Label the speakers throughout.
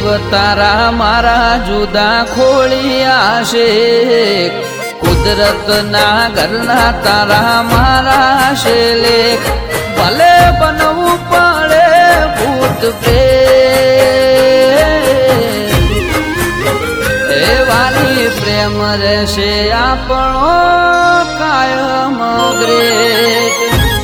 Speaker 1: તારા મારા જુદા ખોળિયા છે, કુદરતના ઘરના તારા મારા છે લેખ, ભલે બનવું પડે ભૂત પ્રેત, એ વાલી પ્રેમ રહેશે આપણો કાયમ ગ્રેટ.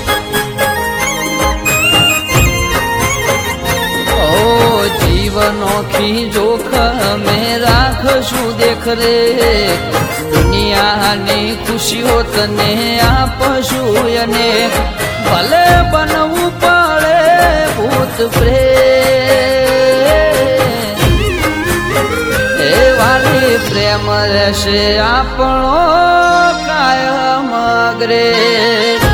Speaker 1: જીવનોખી જોખમે રાખશું દેખરેખ, દુનિયાની ખુશીઓ તને આપશું અને ભલે બનવું પડે ભૂત પ્રેત, એ વાલી પ્રેમ રહેશે આપણો કાયમ ગ્રેટ.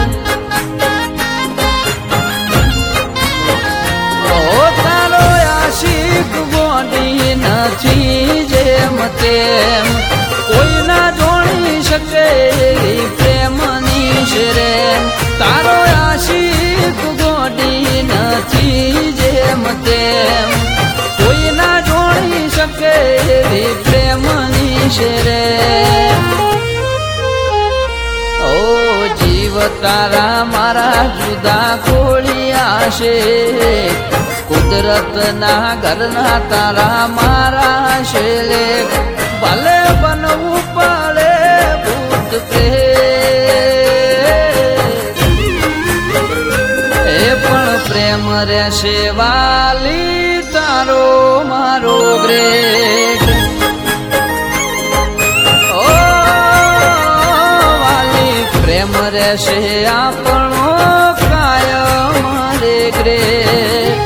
Speaker 1: આશિક ગોડી નથી જેમ તેમ, કોઈ ના જોડી શકે પ્રેમની શ્રેમ, તારો આશિક ગોડી નથી જેમ તેમ, કોઈ ના જોડી શકે પ્રેમની શ્રેમ. ઓ જીવ તારા મારા જુદા ખોળિયા છે, કુદરતના ઘરના તારા મારા છે લેખ, ભલે બનવું પડે ભૂત પ્રેત, એ પણ પ્રેમ રહેશે વાલી તારો મારો ગ્રેટ. ઓ વાલી પ્રેમ રહેશે આપણો કાયમ રે ગ્રેટ.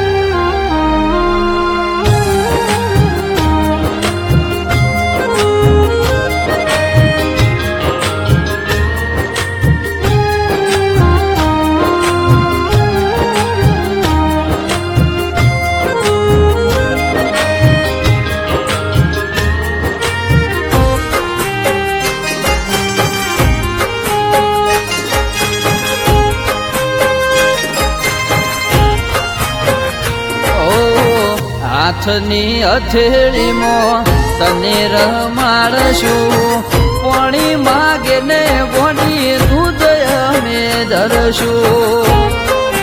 Speaker 1: હાથની હથેળીમાં તને રમાડશું, પાણી માગે ને વણી દૂધ અમે ધરશું.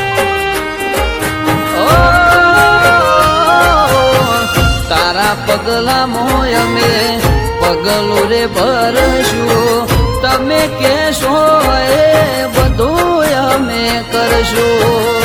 Speaker 1: તારા પગલા મોય અમે પગલું રે ભરશું, તમે કેશો એ બધું અમે કરશું.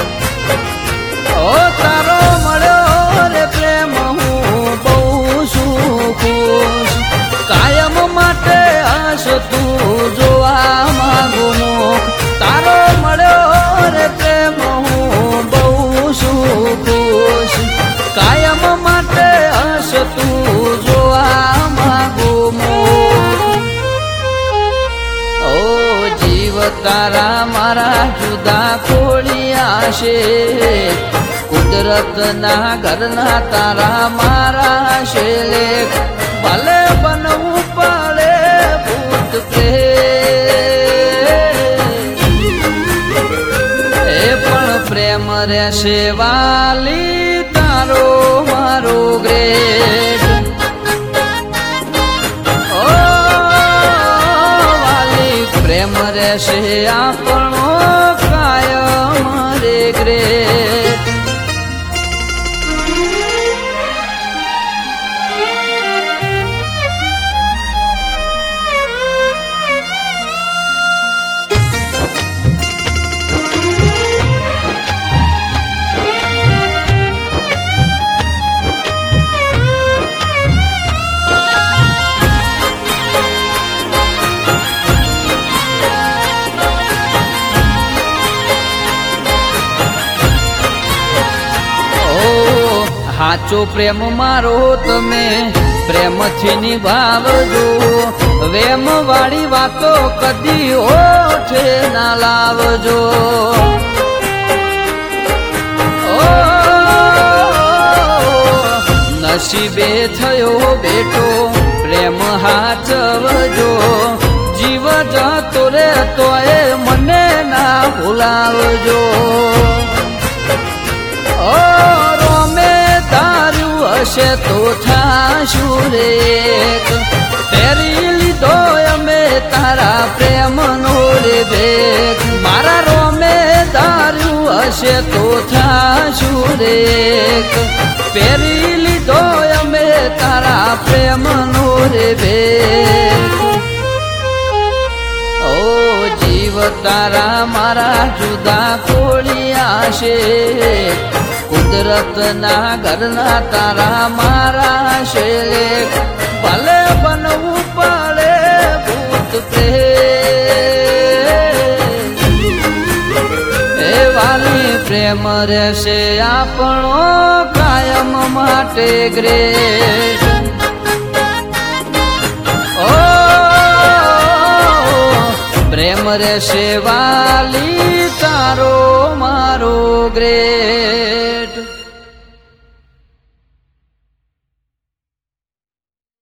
Speaker 1: ઓ તારો મળ્યો રે પ્રેમ હું બહુ છું ખુશ, કાયમ માટે હસતું જોવા માંગુ મુખ, તારો મળ્યો રે પ્રેમ હું બહુ છું ખુશ, કાયમ માટે હસતું જોવા માંગુ મુખ. ઓ જીવ તારા મારા જુદા ખોળિયા છે, કુદરતના ઘરના તારા મારા છે લેખ, ભલે બનવું પડે ભૂત પ્રેત, એ પણ પ્રેમ રહેશે વાલી તારો મારો ગ્રેટ. ઓ વાલી પ્રેમ રહેશે આપણો કાયમ રે ગ્રેટ. સાચો પ્રેમ મારો તમે પ્રેમથી નિભાવજો, વેમ વાળી વાતો કદી ઓઠે ના લાવજો. ઓ નસીબે થયો બેટો પ્રેમ હાચવજો, જીવ જતો રે તોય મને ના ભૂલાવજો. ઓ રોમે તારું હશે તો થાશું રેક પહેરી લીધો અમે તારા પ્રેમનો રે ભેગ મારા રોમે ધાર્યું હશે તો થાશું રેક પહેરી લીધો અમે તારા પ્રેમનો રે ભેગ ઓ જીવ તારા મારા જુદા કોળિયા છે કુદરતના ઘરના તારા મારા છે ભલે બનવું પડે ભૂત પ્રેમ એ વાલી પ્રેમ રહેશે આપણો કાયમ માટે ગ્રેસ ઓ પ્રેમ રહેશે વાલી તારો મારો ગ્રેટ